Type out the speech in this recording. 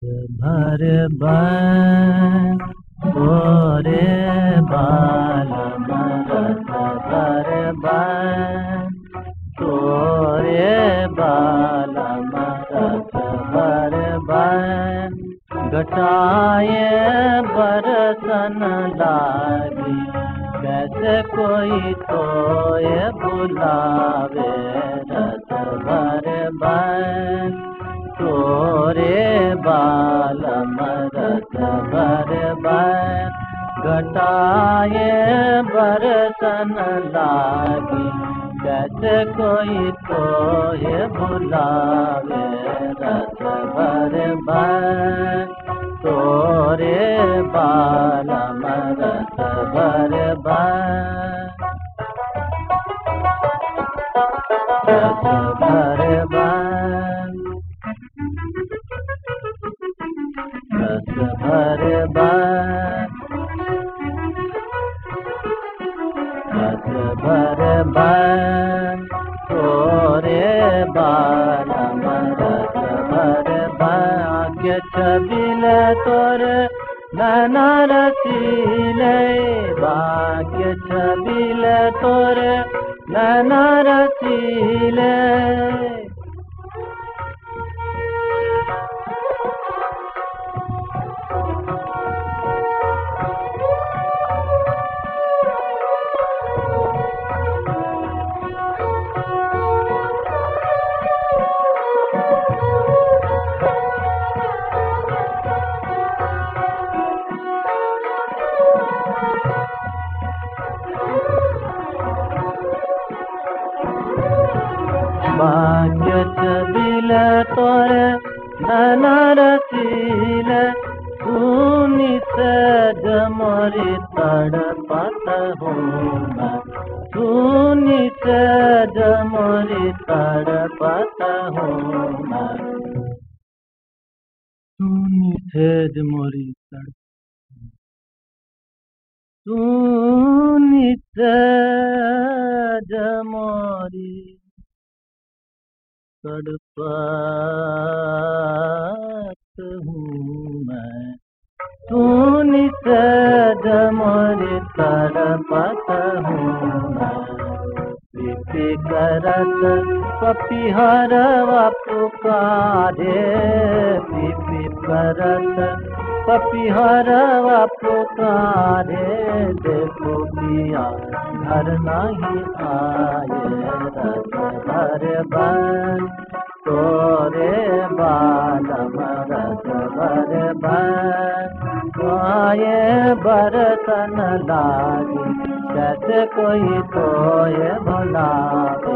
भर बन तोरे बालम रस भर बन तोरे बालम रस भर बन घटाए बरसन लागी कैसे कोई तोय बुलावे रस भर बन तोरे बालम रस भर बन घटाए बरसन लागी कैसे कोई तोय बुलावे रस भर बन तोरे बालम रस भर बन रस भर बन रस भर बन रस भर बन तोरे बालम रस भर भाग्य छबिल तोर नैना रसीले भाग्य छबिल तोर नैना रसीले भाग्य छबिल तोर नैना रसीले सुनी सज मोरी तड़पत हूँ मैं सुनी सज मोरी तड़पत हूँ मैं सुनी सज मोरी सुनी सज मोरी तड़पत हूँ मैं सुनी सज मोरी तड़पत हूँ मैं पीपी करत पपीहरवा पुकारे पीपी करत पपीहरवा पुकारे देखो पिया घर नहीं आए रस भर बन तोरे बालम रस भर बन आए बरसन लागी कैसे कोई तोय भुलावे